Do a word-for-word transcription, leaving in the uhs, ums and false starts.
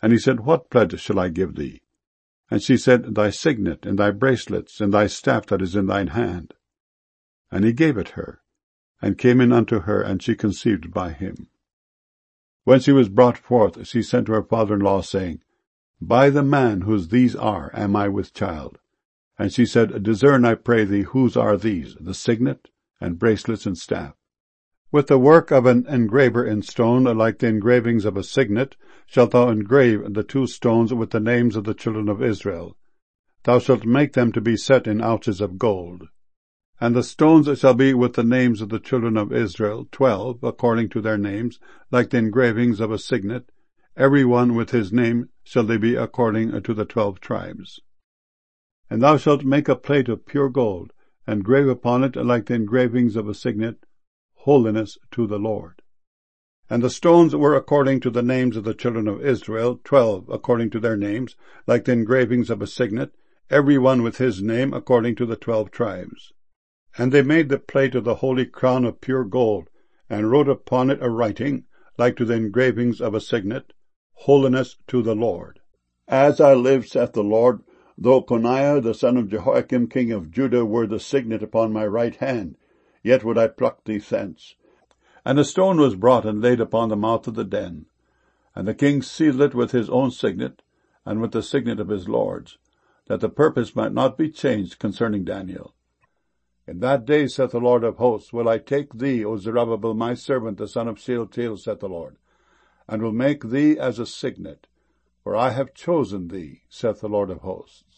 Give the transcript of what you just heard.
And he said, What pledge shall I give thee? And she said, Thy signet, and thy bracelets, and thy staff that is in thine hand. And he gave it her, and came in unto her, and she conceived by him. When she was brought forth, she sent to her father-in-law, saying, By the man whose these are am I with child. And she said, Discern, I pray thee, whose are these, the signet, and bracelets, and staff. With the work of an engraver in stone, like the engravings of a signet, shalt thou engrave the two stones with the names of the children of Israel. Thou shalt make them to be set in ouches of gold. And the stones shall be with the names of the children of Israel, twelve, according to their names, like the engravings of a signet. Every one with his name shall they be according to the twelve tribes. And thou shalt make a plate of pure gold, and grave upon it, like the engravings of a signet, Holiness to the Lord. And the stones were according to the names of the children of Israel, twelve according to their names, like the engravings of a signet, every one with his name according to the twelve tribes. And they made the plate of the holy crown of pure gold, and wrote upon it a writing, like to the engravings of a signet, Holiness to the Lord. As I live, saith the Lord, though Coniah the son of Jehoiakim king of Judah were the signet upon my right hand, yet would I pluck thee thence. And a stone was brought and laid upon the mouth of the den. And the king sealed it with his own signet, and with the signet of his lords, that the purpose might not be changed concerning Daniel. In that day, saith the Lord of hosts, will I take thee, O Zerubbabel, my servant, the son of Shealtiel, saith the Lord, and will make thee as a signet, for I have chosen thee, saith the Lord of hosts.